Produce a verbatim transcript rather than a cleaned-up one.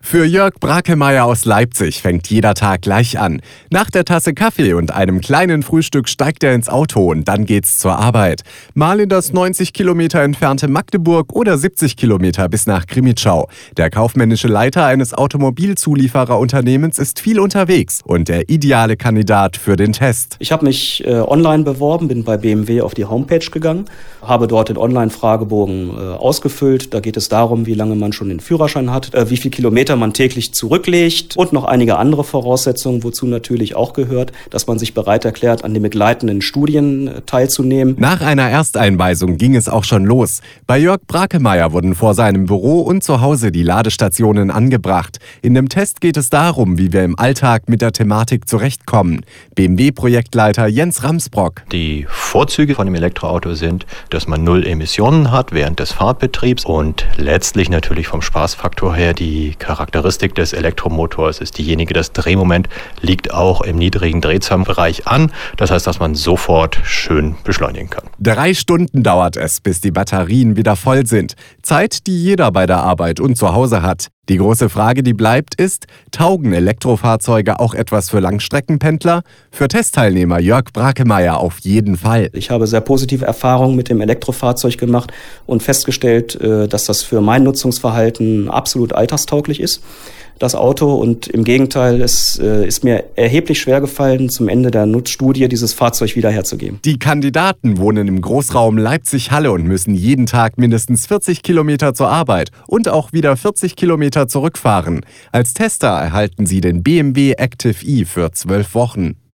Für Jörg Brakemeyer aus Leipzig fängt jeder Tag gleich an. Nach der Tasse Kaffee und einem kleinen Frühstück steigt er ins Auto und dann geht's zur Arbeit. Mal in das neunzig Kilometer entfernte Magdeburg oder siebzig Kilometer bis nach Krimitschau. Der kaufmännische Leiter eines Automobilzuliefererunternehmens ist viel unterwegs und der ideale Kandidat für den Test. Ich habe mich äh, online beworben, bin bei B M W auf die Homepage gegangen, habe dort den Online-Fragebogen äh, ausgefüllt. Da geht es darum, wie lange man schon den Führerschein hat, äh, wie viele Kilometer man täglich zurücklegt und noch einige andere Voraussetzungen, wozu natürlich auch gehört, dass man sich bereit erklärt, an den begleitenden Studien teilzunehmen. Nach einer Ersteinweisung ging es auch schon los. Bei Jörg Brakemeyer wurden vor seinem Büro und zu Hause die Ladestationen angebracht. In dem Test geht es darum, wie wir im Alltag mit der Thematik zurechtkommen. B M W-Projektleiter Jens Ramsbrock. Die Vorzüge von dem Elektroauto sind, dass man null Emissionen hat während des Fahrtbetriebs und letztlich natürlich vom Spaßfaktor her die Charakteristik des Elektromotors ist diejenige, das Drehmoment liegt auch im niedrigen Drehzahlbereich an. Das heißt, dass man sofort schön beschleunigen kann. Drei Stunden dauert es, bis die Batterien wieder voll sind. Zeit, die jeder bei der Arbeit und zu Hause hat. Die große Frage, die bleibt, ist, taugen Elektrofahrzeuge auch etwas für Langstreckenpendler? Für Testteilnehmer Jörg Brakemeyer auf jeden Fall. Ich habe sehr positive Erfahrungen mit dem Elektrofahrzeug gemacht und festgestellt, dass das für mein Nutzungsverhalten absolut alltagstauglich ist, das Auto. Und im Gegenteil, es äh, ist mir erheblich schwer gefallen, zum Ende der Nutzstudie dieses Fahrzeug wieder herzugeben. Die Kandidaten wohnen im Großraum Leipzig-Halle und müssen jeden Tag mindestens vierzig Kilometer zur Arbeit und auch wieder vierzig Kilometer zurückfahren. Als Tester erhalten sie den B M W Active E für zwölf Wochen.